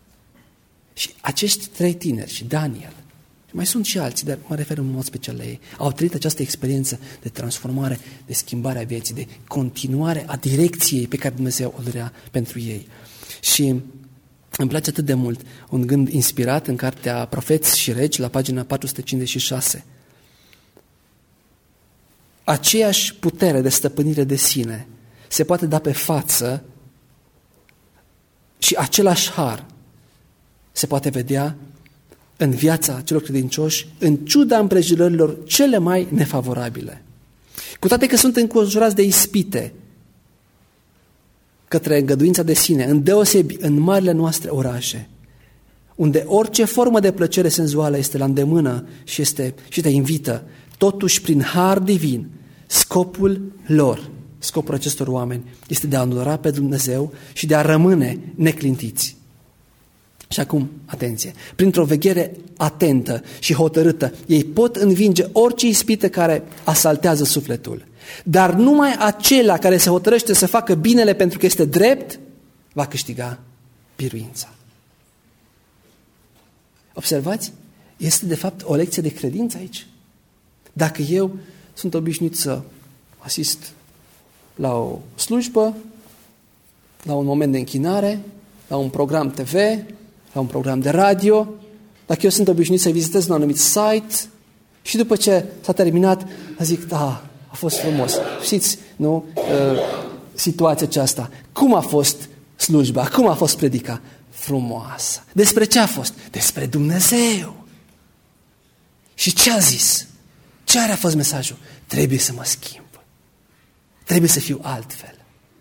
Și acești trei tineri, și Daniel, și mai sunt și alții, dar mă refer în mod special la ei, au trăit această experiență de transformare, de schimbare a vieții, de continuare a direcției pe care Dumnezeu o dorea pentru ei. Și îmi place atât de mult un gând inspirat în cartea Profeți și Regi, la pagina patru sute cincizeci și șase. Aceeași putere de stăpânire de sine se poate da pe față și același har se poate vedea în viața celor credincioși, în ciuda împrejurărilor cele mai nefavorabile. Cu toate că sunt înconjurați de ispite către îngăduința de sine, îndeosebi în marile noastre orașe, unde orice formă de plăcere senzuală este la îndemână și, este, și te invită, totuși prin har divin, scopul lor, scopul acestor oameni este de a adora pe Dumnezeu și de a rămâne neclintiți. Și acum, atenție, printr-o veghere atentă și hotărâtă, ei pot învinge orice ispită care asaltează sufletul. Dar numai acela care se hotărăște să facă binele pentru că este drept, va câștiga biruința. Observați? Este de fapt o lecție de credință aici. Dacă eu sunt obișnuit să asist la o slujbă, la un moment de închinare, la un program T V, la un program de radio, dacă eu sunt obișnuit să vizitez un anumit site și după ce s-a terminat, zic, da, a fost frumos. Știți, nu, uh, situația aceasta. Cum a fost slujba? Cum a fost predica? Frumoasă. Despre ce a fost? Despre Dumnezeu. Și ce a zis? Ce a fost mesajul? Trebuie să mă schimb. Trebuie să fiu altfel.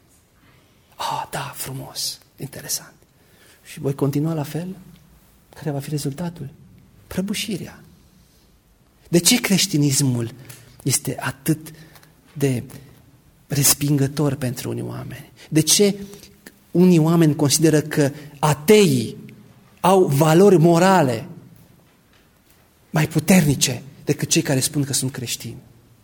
Ah, da, frumos, interesant. Și voi continua la fel? Care va fi rezultatul? Prăbușirea. De ce creștinismul este atât de respingător pentru unii oameni? De ce unii oameni consideră că ateii au valori morale mai puternice decât cei care spun că sunt creștini?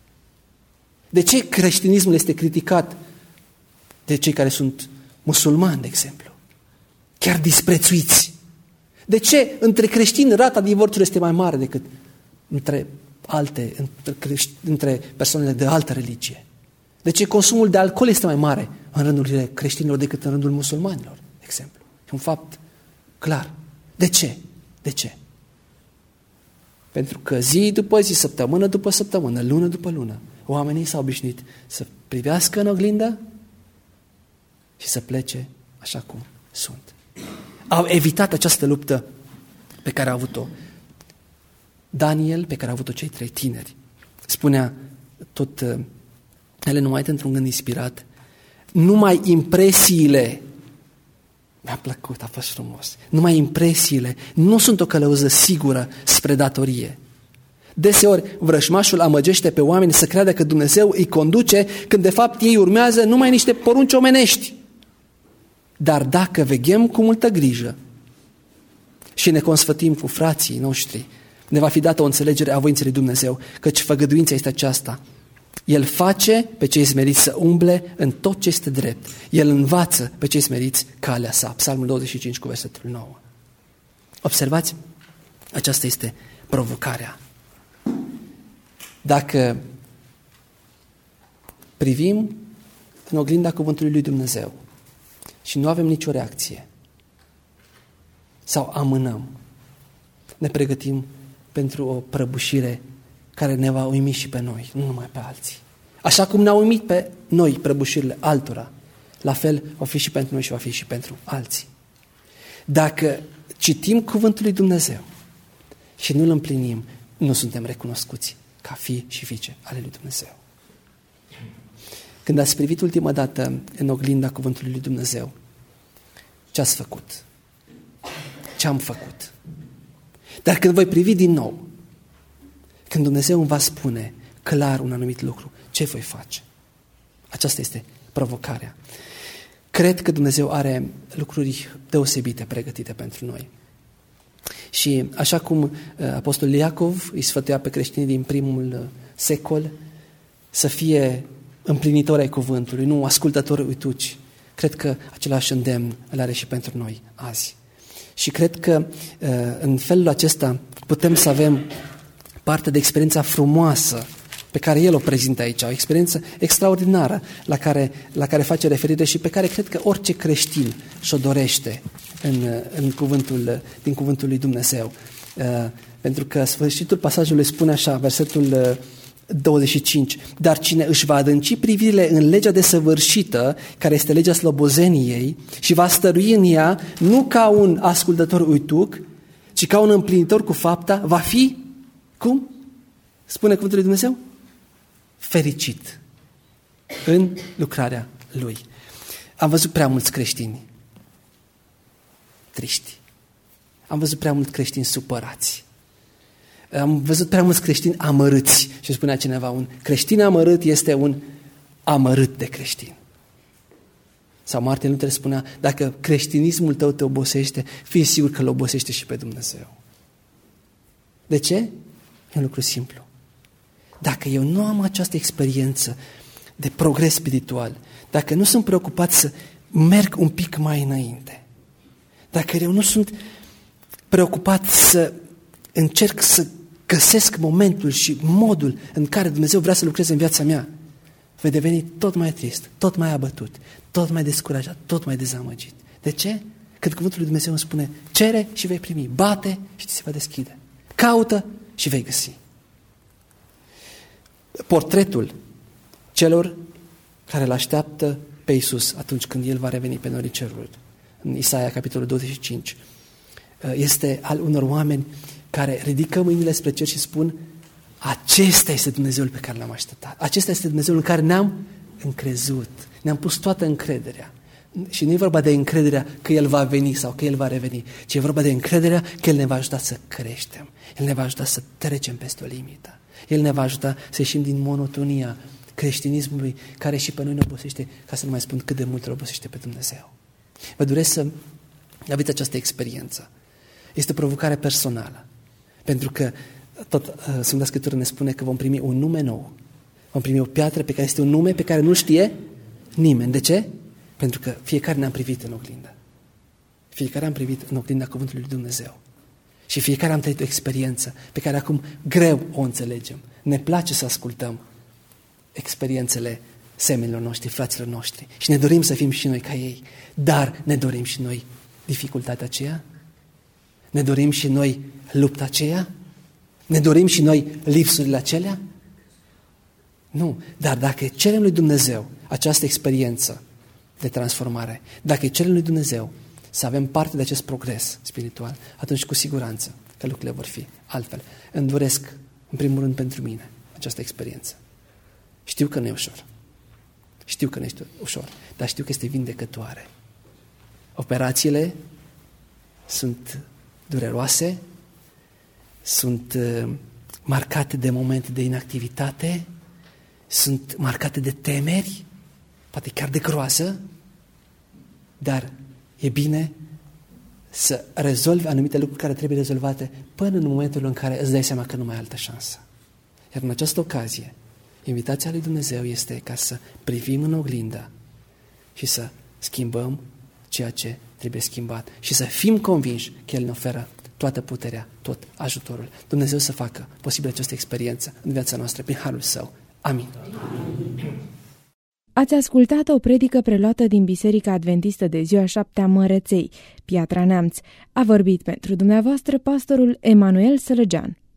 De ce creștinismul este criticat de cei care sunt musulmani, de exemplu? Chiar disprețuiți. De ce între creștini rata divorțului este mai mare decât între alte, între, crești, între persoanele de altă religie? De ce consumul de alcool este mai mare în rândul creștinilor decât în rândul musulmanilor, de exemplu? E un fapt clar. De ce? De ce? Pentru că zi după zi, săptămână după săptămână, lună după lună, oamenii s-au obișnuit să privească în oglindă și să plece așa cum sunt. Au evitat această luptă pe care a avut-o Daniel, pe care a avut-o cei trei tineri. Spunea tot uh, Ellen White într-un gând inspirat, numai impresiile, mi-a plăcut, a fost frumos, numai impresiile nu sunt o călăuză sigură spre datorie. Deseori vrășmașul amăgește pe oameni să creadă că Dumnezeu îi conduce când de fapt ei urmează numai niște porunci omenești. Dar dacă veghem cu multă grijă și ne consfătim cu frații noștri, ne va fi dată o înțelegere a voinței lui Dumnezeu, căci făgăduința este aceasta. El face pe cei smeriți să umble în tot ce este drept. El învață pe cei smeriți calea sa. Psalmul douăzeci și cinci cu versetul nouă. Observați? Aceasta este provocarea. Dacă privim în oglinda cuvântului lui Dumnezeu și nu avem nicio reacție sau amânăm, ne pregătim pentru o prăbușire care ne va uimi și pe noi, nu numai pe alții. Așa cum ne-au uimit pe noi prăbușirile altora, la fel va fi și pentru noi și va fi și pentru alții. Dacă citim cuvântul lui Dumnezeu și nu îl împlinim, nu suntem recunoscuți ca fii și fiice ale lui Dumnezeu. Când ați privit ultima dată în oglinda cuvântului lui Dumnezeu, ce ați făcut? Ce am făcut? Dar când voi privi din nou, când Dumnezeu îmi va spune clar un anumit lucru, ce voi face? Aceasta este provocarea. Cred că Dumnezeu are lucruri deosebite pregătite pentru noi. Și așa cum apostolul Iacov îi sfătuia pe creștinii din primul secol să fie împlinitori ai cuvântului, nu ascultători uituci, cred că același îndemn îl are și pentru noi azi. Și cred că în felul acesta putem să avem parte de experiența frumoasă pe care el o prezintă aici, o experiență extraordinară la care, la care face referire și pe care cred că orice creștin și-o dorește în, în cuvântul, din cuvântul lui Dumnezeu. Pentru că sfârșitul pasajului spune așa, versetul douăzeci și cinci, dar cine își va adânci privirile în legea desăvârșită, care este legea slobozeniei, și va stărui în ea, nu ca un ascultător uituc, ci ca un împlinitor cu fapta, va fi, cum? Spune cuvântul lui Dumnezeu? fericit în lucrarea Lui. Am văzut prea mulți creștini triști. Am văzut prea mulți creștini supărați. Am văzut prea mulți creștini amărâți. Și spunea cineva, un creștin amărât este un amărât de creștin. Sau Martin Luther spunea, dacă creștinismul tău te obosește, fii sigur că îl obosește și pe Dumnezeu. De ce? E un lucru simplu. Dacă eu nu am această experiență de progres spiritual, dacă nu sunt preocupat să merg un pic mai înainte, dacă eu nu sunt preocupat să încerc să găsesc momentul și modul în care Dumnezeu vrea să lucreze în viața mea, voi deveni tot mai trist, tot mai abătut, tot mai descurajat, tot mai dezamăgit. De ce? Când cuvântul lui Dumnezeu îmi spune, cere și vei primi, bate și ți se va deschide, caută și vei găsi. Portretul celor care îl așteaptă pe Iisus atunci când El va reveni pe norii cerului, în Isaia, capitolul douăzeci și cinci, este al unor oameni care ridică mâinile spre cer și spun, acesta este Dumnezeul pe care l-am așteptat. Acesta este Dumnezeul în care ne-am încrezut. Ne-am pus toată încrederea. Și nu e vorba de încrederea că El va veni sau că El va reveni, ci e vorba de încrederea că El ne va ajuta să creștem. El ne va ajuta să trecem peste o limită. El ne va ajuta să ieșim din monotonia creștinismului care și pe noi ne obosește, ca să nu mai spun cât de mult îl obosește pe Dumnezeu. Vă doresc să aveți această experiență. Este o provocare personală. Pentru că tot uh, Sfânta Scriptură ne spune că vom primi un nume nou. Vom primi o piatră pe care este un nume pe care nu știe nimeni. De ce? Pentru că fiecare ne-am privit în oglindă. Fiecare am privit în oglinda cuvântului lui Dumnezeu. Și fiecare am trăit o experiență pe care acum greu o înțelegem. Ne place să ascultăm experiențele semenilor noștri, fraților noștri. Și ne dorim să fim și noi ca ei. Dar ne dorim și noi dificultatea aceea? Ne dorim și noi lupta aceea? Ne dorim și noi lipsurile acelea? Nu. Dar dacă cerem lui Dumnezeu această experiență de transformare, dacă cerem lui Dumnezeu să avem parte de acest progres spiritual, atunci cu siguranță că lucrurile vor fi altfel. Îmi doresc, în primul rând pentru mine, această experiență. Știu că nu e ușor. Știu că nu este ușor, dar știu că este vindecătoare. Operațiile sunt dureroase, sunt uh, marcate de momente de inactivitate, sunt marcate de temeri, poate chiar de groază, dar e bine să rezolvi anumite lucruri care trebuie rezolvate până în momentul în care îți dai seama că nu mai ai altă șansă. Iar în această ocazie, invitația lui Dumnezeu este ca să privim în oglindă și să schimbăm ceea ce trebuie schimbat și să fim convinși că El ne oferă toată puterea, tot ajutorul. Dumnezeu să facă posibil această experiență în viața noastră prin harul Său. Amin. Ați ascultat o predică preluată din Biserica Adventistă de Ziua Șaptea Mărăței, Piatra Neamț. A vorbit pentru dumneavoastră pastorul Emanuel Sălăgean.